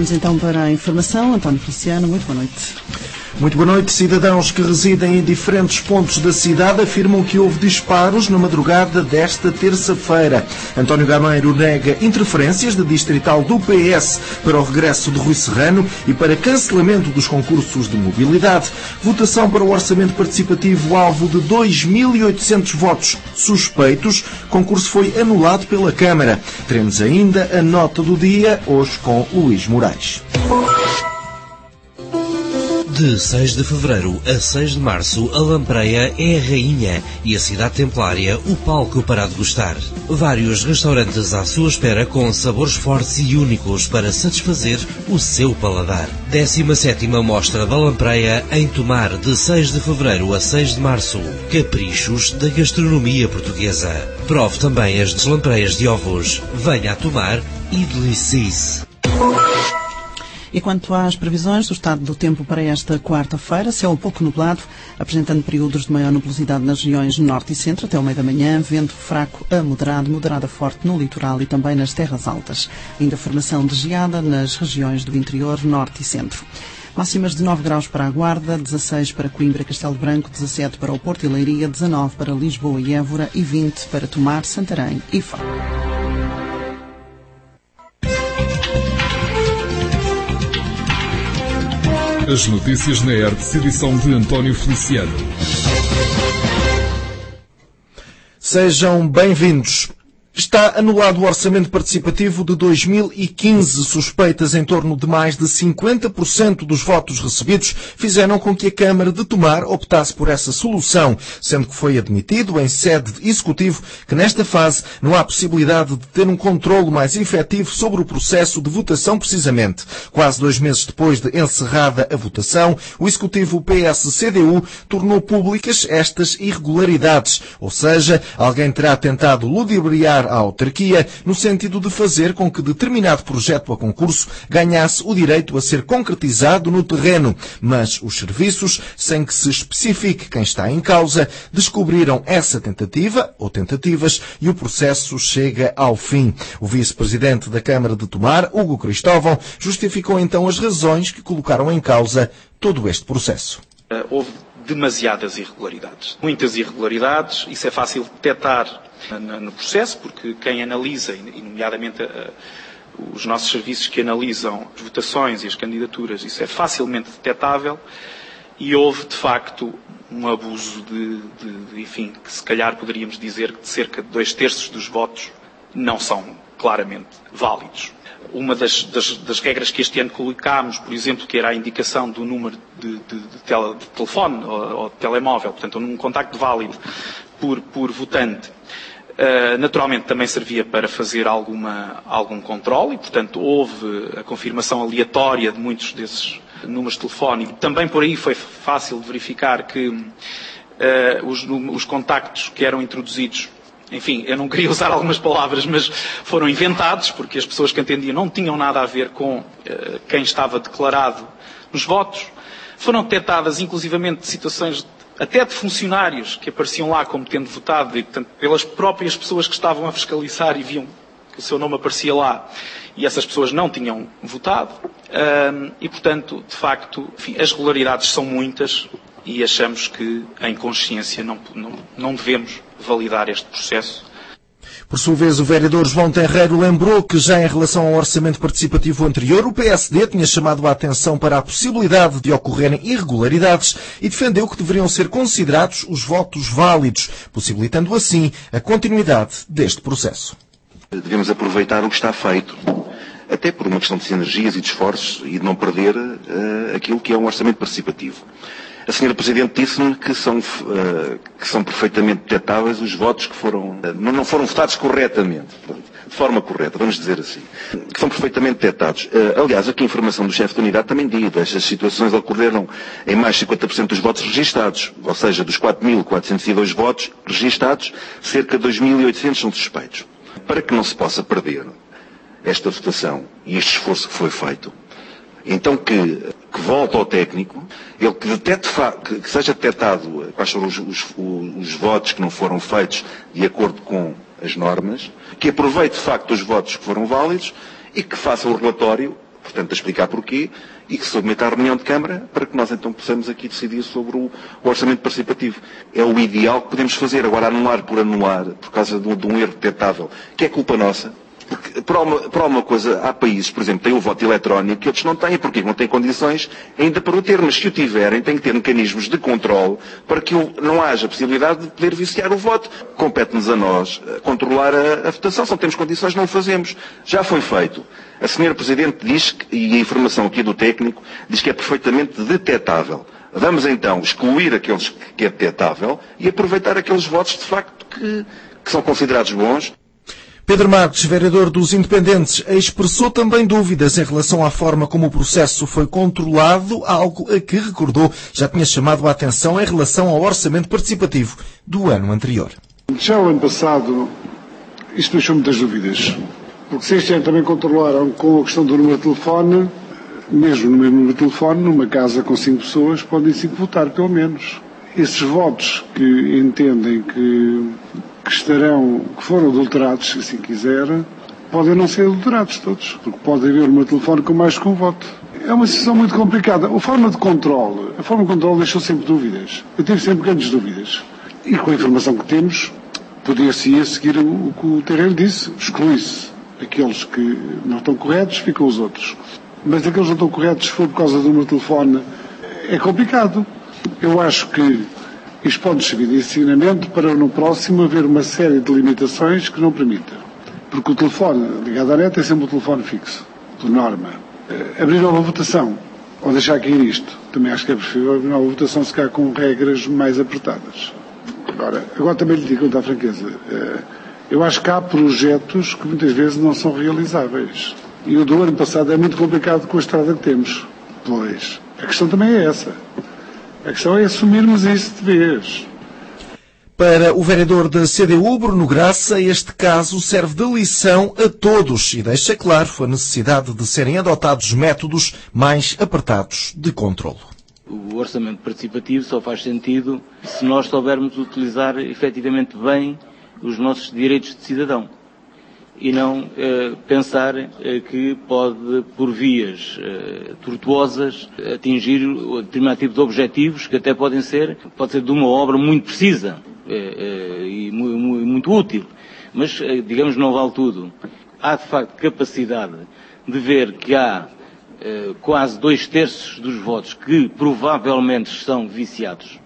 Vamos então para a informação. António Feliciano, muito boa noite. Muito boa noite. Cidadãos que residem em diferentes pontos da cidade afirmam que houve disparos na madrugada desta terça-feira. António Gameiro nega interferências da distrital do PS para o regresso de Rui Serrano e para cancelamento dos concursos de mobilidade. Votação para o orçamento participativo alvo de 2.800 votos suspeitos. Concurso foi anulado pela Câmara. Teremos ainda a nota do dia, hoje com Luís Moraes. De 6 de fevereiro a 6 de março, a lampreia é a rainha e a cidade templária o palco para degustar. Vários restaurantes à sua espera com sabores fortes e únicos para satisfazer o seu paladar. 17ª Mostra da Lampreia em Tomar, de 6 de fevereiro a 6 de março. Caprichos da gastronomia portuguesa. Prove também as lampreias de ovos. Venha a Tomar e delicie-se. E quanto às previsões do estado do tempo para esta quarta-feira, céu pouco nublado, apresentando períodos de maior nubosidade nas regiões norte e centro até o meio da manhã, vento fraco a moderado, moderado a forte no litoral e também nas terras altas. Ainda formação de geada nas regiões do interior, norte e centro. Máximas de 9 graus para a Guarda, 16 para Coimbra e Castelo Branco, 17 para o Porto e Leiria, 19 para Lisboa e Évora e 20 para Tomar, Santarém e Faro. As notícias na ERDS, edição de António Feliciano. Sejam bem-vindos. Está anulado o orçamento participativo de 2015. Suspeitas em torno de mais de 50% dos votos recebidos fizeram com que a Câmara de Tomar optasse por essa solução, sendo que foi admitido em sede de executivo que nesta fase não há possibilidade de ter um controlo mais efetivo sobre o processo de votação precisamente. Quase 2 meses depois de encerrada a votação, o executivo PS-CDU tornou públicas estas irregularidades, ou seja, alguém terá tentado ludibriar à autarquia, no sentido de fazer com que determinado projeto a concurso ganhasse o direito a ser concretizado no terreno. Mas os serviços, sem que se especifique quem está em causa, descobriram essa tentativa, ou tentativas, e o processo chega ao fim. O vice-presidente da Câmara de Tomar, Hugo Cristóvão, justificou então as razões que colocaram em causa todo este processo. Houve demasiadas irregularidades. Muitas irregularidades, isso é fácil de detectar no processo, porque quem analisa, e nomeadamente os nossos serviços que analisam as votações e as candidaturas, isso é facilmente detectável, e houve, de facto, um abuso enfim, que se calhar poderíamos dizer que de cerca de 2/3 dos votos não são claramente válidos. Uma das regras que este ano colocámos, por exemplo, que era a indicação do número de telefone ou de telemóvel, portanto, um contacto válido por votante, naturalmente também servia para fazer algum controle e, portanto, houve a confirmação aleatória de muitos desses números de telefone. Também por aí foi fácil de verificar que os contactos que eram introduzidos, enfim, eu não queria usar algumas palavras, mas foram inventados, porque as pessoas que atendiam não tinham nada a ver com quem estava declarado nos votos. Foram detectadas, inclusivamente, situações até de funcionários que apareciam lá como tendo votado, e, portanto, pelas próprias pessoas que estavam a fiscalizar e viam que o seu nome aparecia lá, e essas pessoas não tinham votado. E, portanto, de facto, enfim, as regularidades são muitas e achamos que, em consciência, não devemos validar este processo. Por sua vez, o vereador João Terreiro lembrou que já em relação ao orçamento participativo anterior, o PSD tinha chamado a atenção para a possibilidade de ocorrerem irregularidades e defendeu que deveriam ser considerados os votos válidos, possibilitando assim a continuidade deste processo. Devemos aproveitar o que está feito, até por uma questão de sinergias e de esforços e de não perder aquilo que é um orçamento participativo. A senhora Presidente disse-me que são perfeitamente detectáveis os votos que não foram votados corretamente, de forma correta, vamos dizer assim, que são perfeitamente detectados. Aliás, aqui a informação do chefe de unidade também diz, estas situações ocorreram em mais de 50% dos votos registados, ou seja, dos 4.402 votos registados, cerca de 2.800 são suspeitos. Para que não se possa perder esta votação e este esforço que foi feito, então que volte ao técnico, ele que seja detectado quais foram os votos que não foram feitos de acordo com as normas, que aproveite de facto os votos que foram válidos e que faça o relatório portanto, a explicar porquê, e que se submeta à reunião de Câmara para que nós então possamos aqui decidir sobre o orçamento participativo. É o ideal que podemos fazer. Agora, anular por anular, por causa de um erro detectável, que é culpa nossa. Porque, por alguma coisa, há países, por exemplo, têm o voto eletrónico que outros não têm, porque não têm condições ainda para o ter, mas se o tiverem, têm que ter mecanismos de controle para que não haja possibilidade de poder viciar o voto. Compete-nos a nós controlar a votação. Se não temos condições, não o fazemos. Já foi feito. A senhora Presidente diz, e a informação aqui do técnico, diz que é perfeitamente detectável. Vamos então excluir aqueles que é detectável e aproveitar aqueles votos, de facto, que são considerados bons. Pedro Marques, vereador dos Independentes, expressou também dúvidas em relação à forma como o processo foi controlado, algo a que recordou já tinha chamado a atenção em relação ao orçamento participativo do ano anterior. Já o ano passado, isto deixou muitas dúvidas, porque se este ano também controlaram com a questão do número de telefone, mesmo no mesmo número de telefone, numa casa com 5 pessoas, podem 5 votar, pelo menos. Esses votos que entendem que foram adulterados, se assim quiser, podem não ser adulterados todos, porque pode haver uma telefone com mais que um voto. É uma situação muito complicada. A forma de controle deixou sempre dúvidas. Eu tive sempre grandes dúvidas. E com a informação que temos, poder-se seguir o que o Terreiro disse, exclui-se aqueles que não estão corretos, ficam os outros. Mas aqueles que não estão corretos, se for por causa de uma telefone, é complicado. Eu acho que isto pode servir de ensinamento para no próximo haver uma série de limitações que não permita. Porque o telefone ligado à net é sempre um telefone fixo, por norma. Abrir nova votação, ou deixar cair isto, também acho que é preferível abrir nova votação se calhar com regras mais apertadas. Agora também lhe digo com toda a franqueza, eu acho que há projetos que muitas vezes não são realizáveis. E o do ano passado é muito complicado com a estrada que temos. Pois, a questão também é essa. A questão é assumirmos isso de vez. Para o vereador da CDU, Bruno Graça, este caso serve de lição a todos e deixa claro a necessidade de serem adotados métodos mais apertados de controlo. O orçamento participativo só faz sentido se nós soubermos utilizar efetivamente bem os nossos direitos de cidadão e não pensar que pode, por vias tortuosas, atingir o determinado tipo de objetivos que até pode ser de uma obra muito precisa e muito útil, mas, digamos, não vale tudo. Há, de facto, capacidade de ver que há quase 2/3 dos votos que provavelmente estão viciados,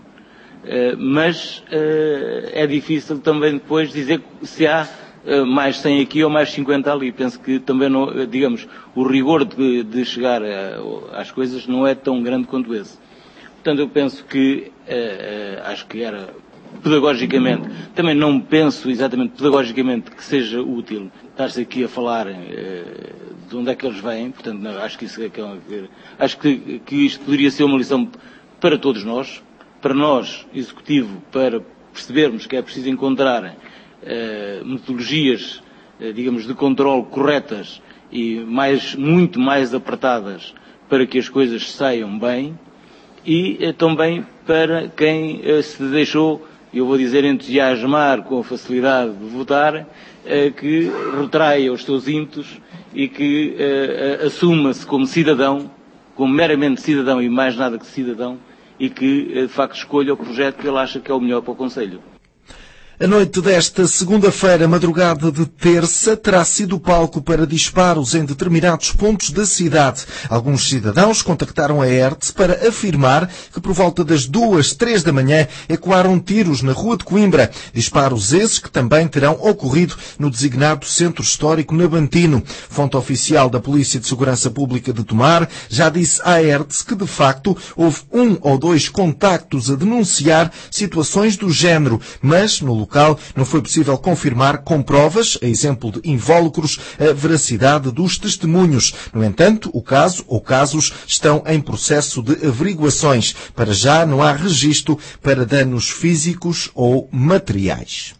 mas é difícil também depois dizer se há mais 100 aqui ou mais 50 ali. Penso que também, não, digamos, o rigor de chegar às coisas não é tão grande quanto esse. Portanto, eu penso que, acho que era pedagogicamente, também não penso exatamente pedagogicamente que seja útil estar-se aqui a falar de onde é que eles vêm. Portanto, não, acho que isso é acho que isto poderia ser uma lição para todos nós, para nós, Executivo, para percebermos que é preciso encontrar metodologias, digamos, de controle corretas e muito mais apertadas para que as coisas saiam bem, e também para quem se deixou, eu vou dizer, entusiasmar com a facilidade de votar, que retraia os seus ímpetos e que assuma-se como cidadão, como meramente cidadão e mais nada que cidadão, e que de facto escolha o projeto que ele acha que é o melhor para o Conselho. A noite desta segunda-feira, madrugada de terça, terá sido palco para disparos em determinados pontos da cidade. Alguns cidadãos contactaram a ERTE para afirmar que por volta das 2, 3 da manhã ecoaram tiros na rua de Coimbra. Disparos esses que também terão ocorrido no designado Centro Histórico Nabantino. Fonte oficial da Polícia de Segurança Pública de Tomar já disse à ERTE que de facto houve 1 ou 2 contactos a denunciar situações do género, mas no local não foi possível confirmar com provas, a exemplo de invólucros, a veracidade dos testemunhos. No entanto, o caso ou casos estão em processo de averiguações. Para já não há registro para danos físicos ou materiais.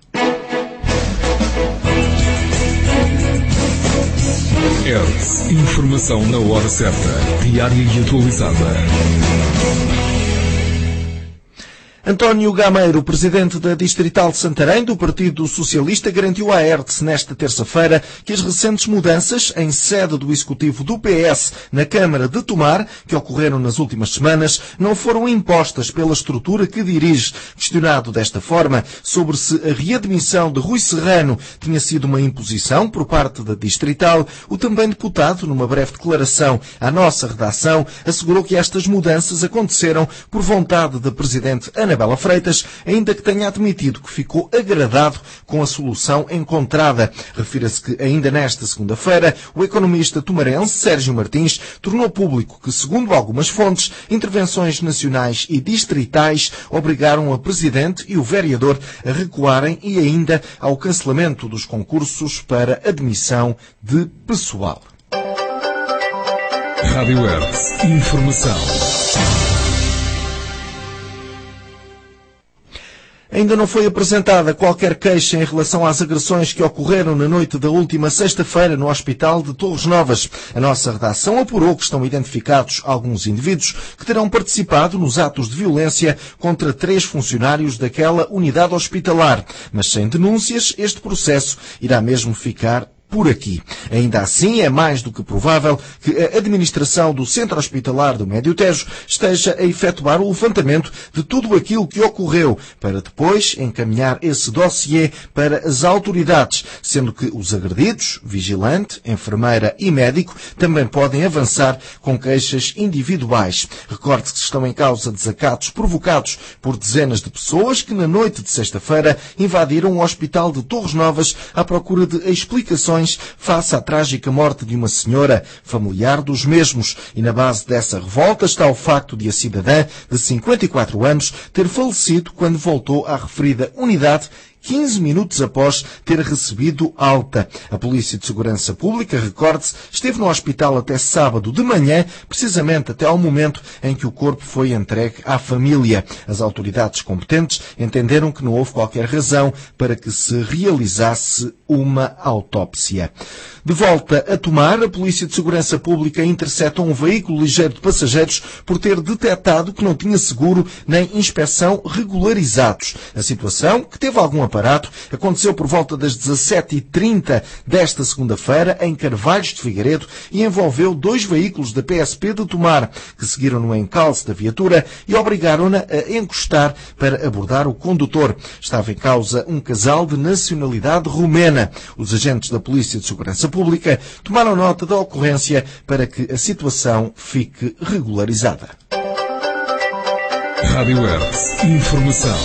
ERTE. Informação na hora certa, diária e atualizada. António Gameiro, presidente da Distrital de Santarém do Partido Socialista, garantiu à ERTE nesta terça-feira que as recentes mudanças em sede do Executivo do PS na Câmara de Tomar, que ocorreram nas últimas semanas, não foram impostas pela estrutura que dirige. Questionado desta forma sobre se a readmissão de Rui Serrano tinha sido uma imposição por parte da Distrital, o também deputado, numa breve declaração à nossa redação, assegurou que estas mudanças aconteceram por vontade da Presidente Ana Bela Freitas, ainda que tenha admitido que ficou agradado com a solução encontrada. Refira-se que, ainda nesta segunda-feira, o economista tomarense Sérgio Martins tornou público que, segundo algumas fontes, intervenções nacionais e distritais obrigaram a Presidente e o vereador a recuarem e ainda ao cancelamento dos concursos para admissão de pessoal. Rádio ERTE. Informação. Ainda não foi apresentada qualquer queixa em relação às agressões que ocorreram na noite da última sexta-feira no Hospital de Torres Novas. A nossa redação apurou que estão identificados alguns indivíduos que terão participado nos atos de violência contra 3 funcionários daquela unidade hospitalar. Mas sem denúncias, este processo irá mesmo ficar por aqui. Ainda assim, é mais do que provável que a administração do Centro Hospitalar do Médio Tejo esteja a efetuar o levantamento de tudo aquilo que ocorreu, para depois encaminhar esse dossiê para as autoridades, sendo que os agredidos, vigilante, enfermeira e médico, também podem avançar com queixas individuais. Recorde-se que estão em causa desacatos provocados por dezenas de pessoas que na noite de sexta-feira invadiram o Hospital de Torres Novas à procura de explicações face à trágica morte de uma senhora, familiar dos mesmos. E na base dessa revolta está o facto de a cidadã, de 54 anos, ter falecido quando voltou à referida unidade 15 minutos após ter recebido alta. A Polícia de Segurança Pública, recorde-se, esteve no hospital até sábado de manhã, precisamente até ao momento em que o corpo foi entregue à família. As autoridades competentes entenderam que não houve qualquer razão para que se realizasse uma autópsia. De volta a Tomar, a Polícia de Segurança Pública intercepta um veículo ligeiro de passageiros por ter detectado que não tinha seguro nem inspeção regularizados. A situação, que teve algum aparato, aconteceu por volta das 17h30 desta segunda-feira em Carvalhos de Figueiredo e envolveu 2 veículos da PSP de Tomar, que seguiram no encalce da viatura e obrigaram-na a encostar para abordar o condutor. Estava em causa um casal de nacionalidade romena. Os agentes da Polícia de Segurança Pública tomaram nota da ocorrência para que a situação fique regularizada. Rádio ERTE. Informação.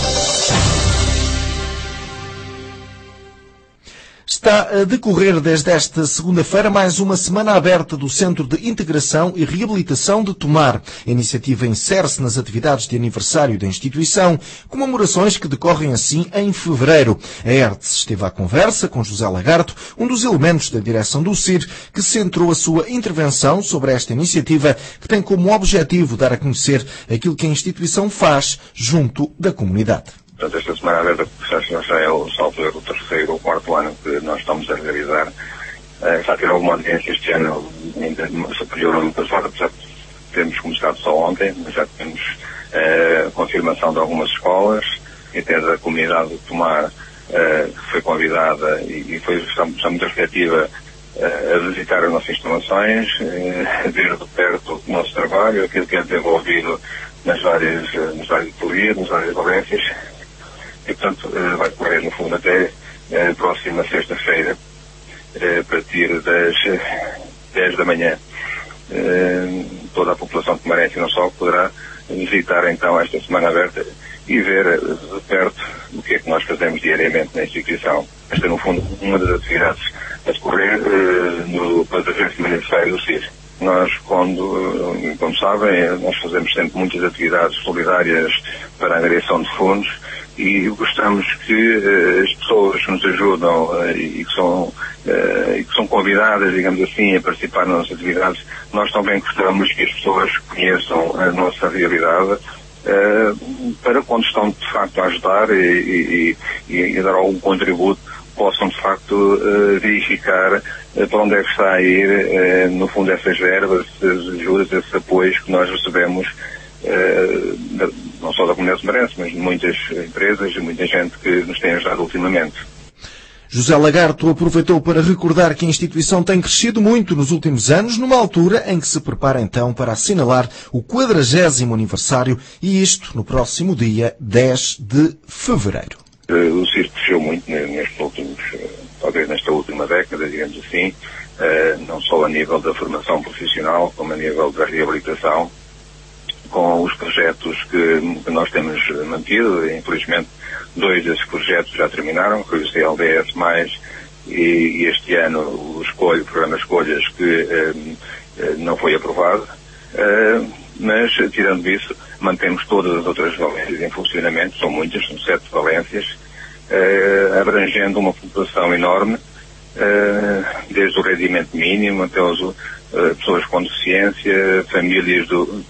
Está a decorrer desde esta segunda-feira mais uma semana aberta do Centro de Integração e Reabilitação de Tomar. A iniciativa insere-se nas atividades de aniversário da instituição, comemorações que decorrem assim em fevereiro. A ERTE esteve à conversa com José Lagarto, um dos elementos da direção do CIR, que centrou a sua intervenção sobre esta iniciativa, que tem como objetivo dar a conhecer aquilo que a instituição faz junto da comunidade. Portanto, esta semana aberta já é o 3º ou 4º ano que nós estamos a realizar. Já ter alguma audiência este ano ainda superior ao ano passado, apesar de termos começado só ontem, mas já temos confirmação de algumas escolas e até da comunidade de Tomar, que foi convidada e está muito receptiva a visitar as nossas instalações, a ver de perto o nosso trabalho, aquilo que é desenvolvido nas várias liturgias, nas várias valências. E, portanto, vai correr, no fundo, até a próxima sexta-feira, a partir das 10 da manhã. Toda a população tomarense não só poderá visitar, então, esta semana aberta e ver de perto o que é que nós fazemos diariamente na instituição. Esta é, no fundo, uma das atividades a decorrer no 40º aniversário do CIR. Nós, como sabem, nós fazemos sempre muitas atividades solidárias para a angariação de fundos e gostamos que as pessoas que nos ajudam e que são convidadas, digamos assim, a participar nas nossas atividades, nós também gostamos que as pessoas conheçam a nossa realidade para quando estão de facto a ajudar e dar algum contributo, possam de facto verificar para onde é que está a ir, no fundo, essas verbas, essas ajudas, esses apoios que nós recebemos, não não só da comunidade samarense, mas de muitas empresas e muita gente que nos tem ajudado ultimamente. José Lagarto aproveitou para recordar que a instituição tem crescido muito nos últimos anos, numa altura em que se prepara então para assinalar o 40º aniversário, e isto no próximo dia 10 de fevereiro. O CIR cresceu muito nestes últimos, talvez nesta última década, digamos assim, não só a nível da formação profissional, como a nível da reabilitação, com os projetos que nós temos mantido. Infelizmente, 2 desses projetos já terminaram, foi o CLDS+, e este ano o programa Escolhas, que não foi aprovado. Mas, tirando isso, mantemos todas as outras valências em funcionamento, são muitas, são 7 valências, abrangendo uma população enorme, desde o rendimento mínimo até as pessoas com deficiência, famílias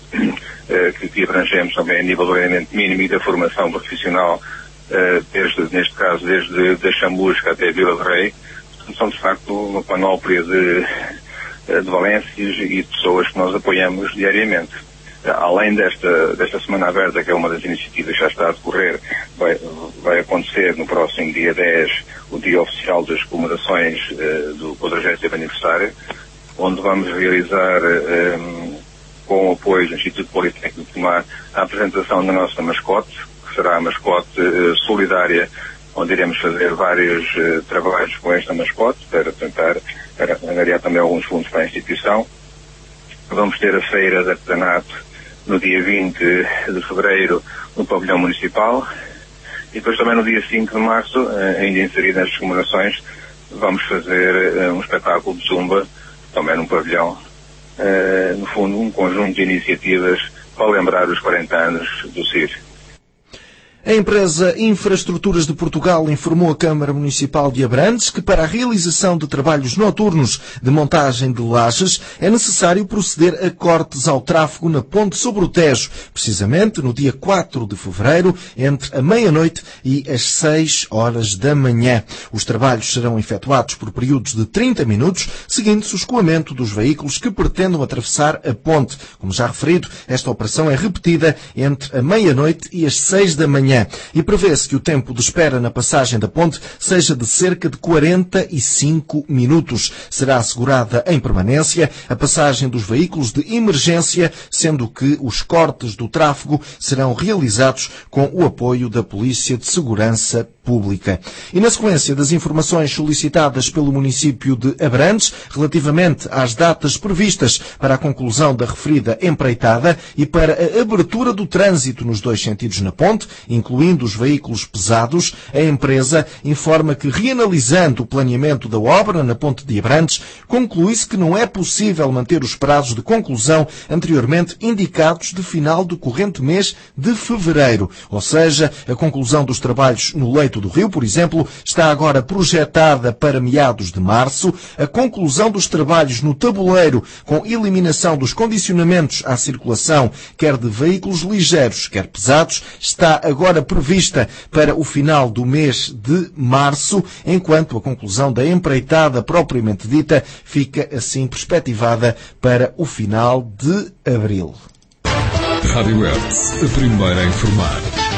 que abrangemos também a nível do rendimento mínimo e da formação profissional, neste caso desde a Chamusca até a Vila de Rei. São de facto uma panóplia de valências e de pessoas que nós apoiamos diariamente. Além desta Semana Aberta, que é uma das iniciativas que já está a decorrer, vai acontecer no próximo dia 10 o dia oficial das comemorações do 40º aniversário, onde vamos realizar, com o apoio do Instituto Politécnico de Tomar, a apresentação da nossa mascote, que será a mascote solidária, onde iremos fazer vários trabalhos com esta mascote para tentar angariar também alguns fundos para a instituição. Vamos ter a feira de artesanato no dia 20 de fevereiro no pavilhão municipal, e depois também no dia 5 de março, ainda inserido nas comemorações, vamos fazer um espetáculo de zumba, também num pavilhão, no fundo um conjunto de iniciativas para lembrar os 40 anos do CIR. A empresa Infraestruturas de Portugal informou a Câmara Municipal de Abrantes que para a realização de trabalhos noturnos de montagem de lajes é necessário proceder a cortes ao tráfego na ponte sobre o Tejo, precisamente no dia 4 de fevereiro, entre a meia-noite e as 6 horas da manhã. Os trabalhos serão efetuados por períodos de 30 minutos, seguindo-se o escoamento dos veículos que pretendam atravessar a ponte. Como já referido, esta operação é repetida entre a meia-noite e as 6 da manhã. E prevê-se que o tempo de espera na passagem da ponte seja de cerca de 45 minutos. Será assegurada em permanência a passagem dos veículos de emergência, sendo que os cortes do tráfego serão realizados com o apoio da Polícia de Segurança Pública. E na sequência das informações solicitadas pelo município de Abrantes relativamente às datas previstas para a conclusão da referida empreitada e para a abertura do trânsito nos 2 sentidos na ponte, incluindo os veículos pesados, a empresa informa que, reanalisando o planeamento da obra na ponte de Abrantes, conclui-se que não é possível manter os prazos de conclusão anteriormente indicados de final do corrente mês de fevereiro. Ou seja, a conclusão dos trabalhos no leito do Rio, por exemplo, está agora projetada para meados de março. A conclusão dos trabalhos no tabuleiro, com eliminação dos condicionamentos à circulação, quer de veículos ligeiros, quer pesados, está agora prevista para o final do mês de março, enquanto a conclusão da empreitada propriamente dita fica assim perspectivada para o final de abril. Rádio Hertz, a primeira a informar.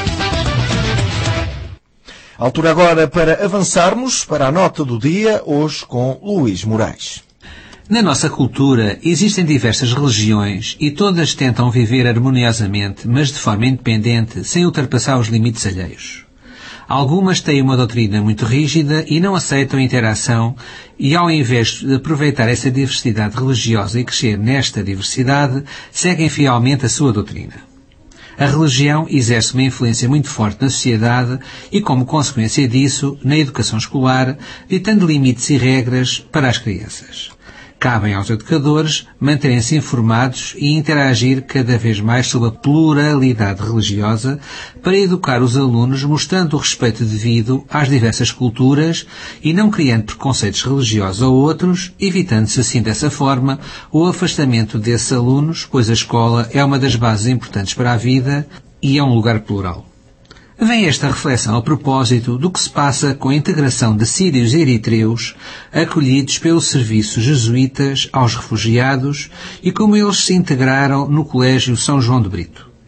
Altura agora para avançarmos para a nota do dia, hoje com Luís Moraes. Na nossa cultura existem diversas religiões e todas tentam viver harmoniosamente, mas de forma independente, sem ultrapassar os limites alheios. Algumas têm uma doutrina muito rígida e não aceitam a interação e, ao invés de aproveitar essa diversidade religiosa e crescer nesta diversidade, seguem fielmente a sua doutrina. A religião exerce uma influência muito forte na sociedade e, como consequência disso, na educação escolar, ditando limites e regras para as crianças. Cabem aos educadores manterem-se informados e interagir cada vez mais sobre a pluralidade religiosa para educar os alunos mostrando o respeito devido às diversas culturas e não criando preconceitos religiosos a outros, evitando-se assim dessa forma o afastamento desses alunos, pois a escola é uma das bases importantes para a vida e é um lugar plural. Vem esta reflexão a propósito do que se passa com a integração de sírios e eritreus acolhidos pelos serviços jesuítas aos refugiados e como eles se integraram no Colégio São João de Brito.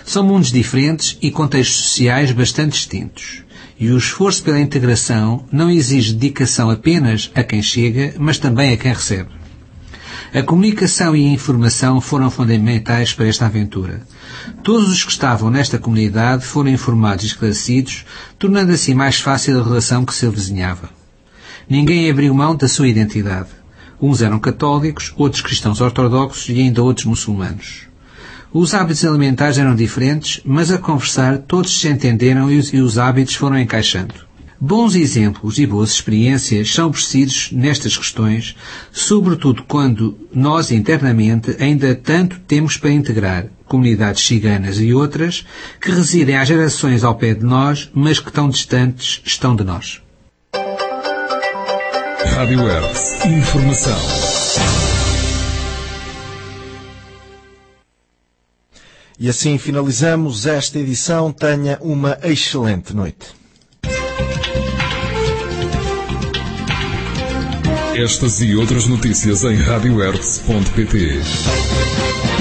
São mundos diferentes e contextos sociais bastante distintos. E o esforço pela integração não exige dedicação apenas a quem chega, mas também a quem recebe. A comunicação e a informação foram fundamentais para esta aventura. Todos os que estavam nesta comunidade foram informados e esclarecidos, tornando assim mais fácil a relação que se avizinhava. Ninguém abriu mão da sua identidade. Uns eram católicos, outros cristãos ortodoxos e ainda outros muçulmanos. Os hábitos alimentares eram diferentes, mas a conversar todos se entenderam e os hábitos foram encaixando. Bons exemplos e boas experiências são precisos nestas questões, sobretudo quando nós internamente ainda tanto temos para integrar comunidades ciganas e outras que residem há gerações ao pé de nós, mas que tão distantes estão de nós. Rádio Hertz. Informação. E assim finalizamos esta edição. Tenha uma excelente noite. Estas e outras notícias em radiohertz.pt.